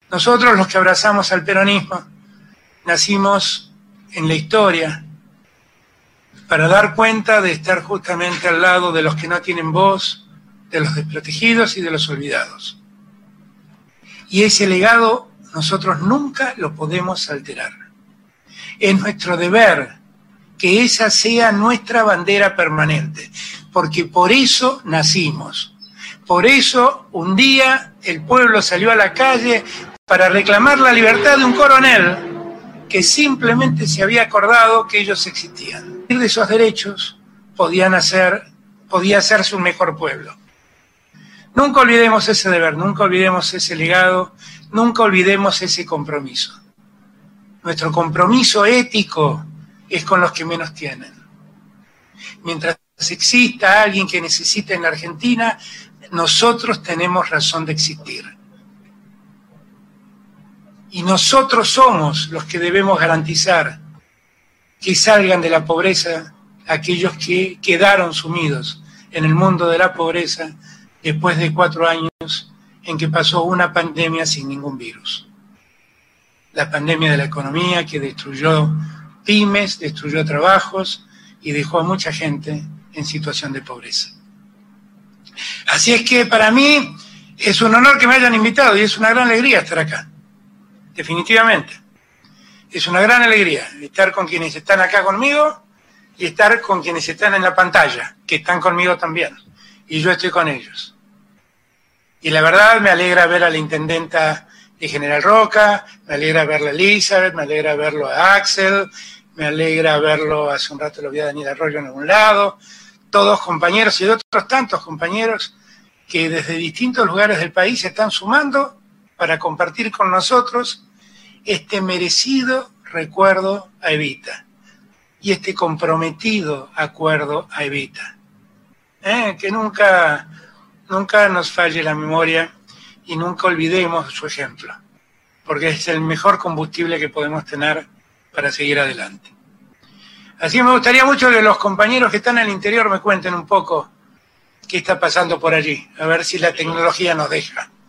Nosotros, los que abrazamos al peronismo, nacimos en la historia para dar cuenta de estar justamente al lado de los que no tienen voz, de los desprotegidos y de los olvidados. Y ese legado nosotros nunca lo podemos alterar. Es nuestro deber que esa sea nuestra bandera permanente, porque por eso nacimos. Por eso un día el pueblo salió a la calle para reclamar la libertad de un coronel que simplemente se había acordado que ellos existían. De esos derechos podía hacerse un mejor pueblo. Nunca olvidemos ese deber, nunca olvidemos ese legado, nunca olvidemos ese compromiso. Nuestro compromiso ético es con los que menos tienen. Mientras exista alguien que necesite en la Argentina, nosotros tenemos razón de existir. Y nosotros somos los que debemos garantizar que salgan de la pobreza aquellos que quedaron sumidos en el mundo de la pobreza después de 4 años en que pasó una pandemia sin ningún virus. La pandemia de la economía que destruyó pymes, destruyó trabajos y dejó a mucha gente en situación de pobreza. Así es que para mí es un honor que me hayan invitado y es una gran alegría estar acá, definitivamente. Es una gran alegría estar con quienes están acá conmigo y estar con quienes están en la pantalla, que están conmigo también, y yo estoy con ellos. Y la verdad me alegra ver a la intendenta de General Roca, me alegra verla a Elizabeth, me alegra verlo a Axel, me alegra verlo, hace un rato lo vi a Daniel Arroyo en algún lado, todos compañeros y de otros tantos compañeros que desde distintos lugares del país se están sumando para compartir con nosotros este merecido recuerdo a Evita y este comprometido acuerdo a Evita. Que nunca nos falle la memoria y nunca olvidemos su ejemplo, porque es el mejor combustible que podemos tener para seguir adelante. Así que me gustaría mucho que los compañeros que están al interior me cuenten un poco qué está pasando por allí, a ver si la tecnología nos deja.